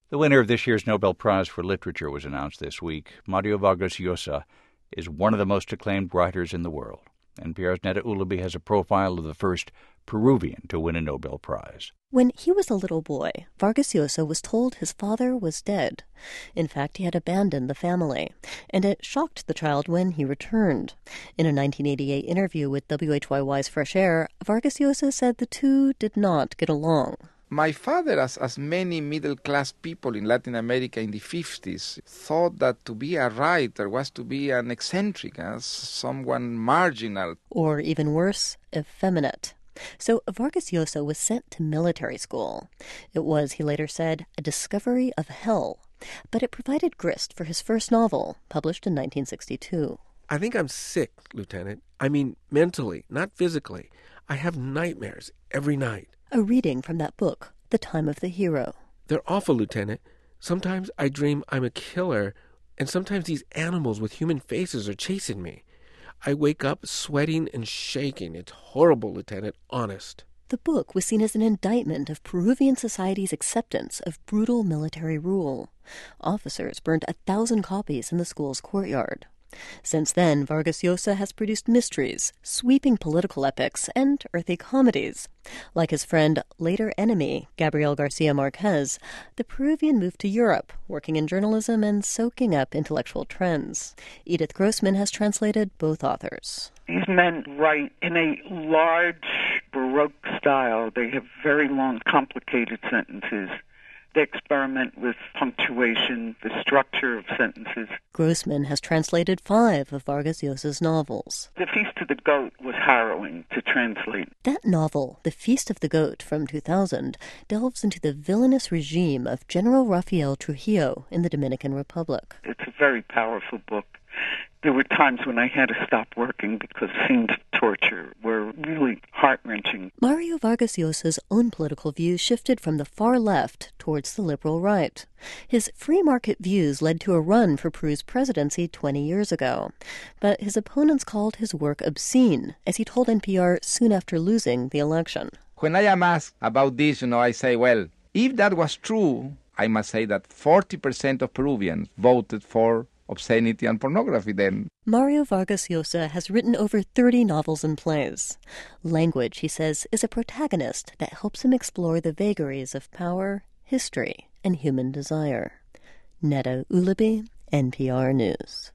The winner of this year's Nobel Prize for Literature was announced this week. Mario Vargas Llosa is one of the most acclaimed writers in the world. NPR's Neda Ulaby has a profile of the first Peruvian to win a Nobel Prize. When he was a little boy, Vargas Llosa was told his father was dead. In fact, he had abandoned the family, and it shocked the child when he returned. In a 1988 interview with WHYY's Fresh Air, Vargas Llosa said the two did not get along. My father, as many middle-class people in Latin America in the 50s, thought that to be a writer was to be an eccentric, someone marginal. Or even worse, effeminate. So Vargas Llosa was sent to military school. It was, he later said, a discovery of hell. But it provided grist for his first novel, published in 1962. I think I'm sick, Lieutenant. I mean, mentally, not physically. I have nightmares every night. A reading from that book, The Time of the Hero. They're awful, Lieutenant. Sometimes I dream I'm a killer, and sometimes these animals with human faces are chasing me. I wake up sweating and shaking. It's horrible, Lieutenant, honest. The book was seen as an indictment of Peruvian society's acceptance of brutal military rule. Officers burned 1,000 copies in the school's courtyard. Since then, Vargas Llosa has produced mysteries, sweeping political epics, and earthy comedies. Like his friend, later enemy, Gabriel Garcia Marquez, the Peruvian moved to Europe, working in journalism and soaking up intellectual trends. Edith Grossman has translated both authors. These men write in a large Baroque style. They have very long, complicated sentences. They experiment with punctuation, the structure of sentences. Grossman has translated 5 of Vargas Llosa's novels. The Feast of the Goat was harrowing to translate. That novel, The Feast of the Goat from 2000, delves into the villainous regime of General Rafael Trujillo in the Dominican Republic. It's a very powerful book. There were times when I had to stop working because scenes of torture were really heart-wrenching. Mario Vargas Llosa's own political views shifted from the far left towards the liberal right. His free market views led to a run for Peru's presidency 20 years ago. But his opponents called his work obscene, as he told NPR soon after losing the election. When I am asked about this, I say, well, if that was true, I must say that 40% of Peruvians voted for obscenity and pornography then. Mario Vargas Llosa has written over 30 novels and plays. Language, he says, is a protagonist that helps him explore the vagaries of power, history, and human desire. Neda Ulaby, NPR News.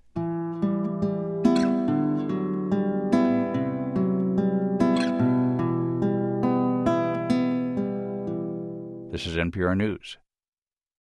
This is NPR News.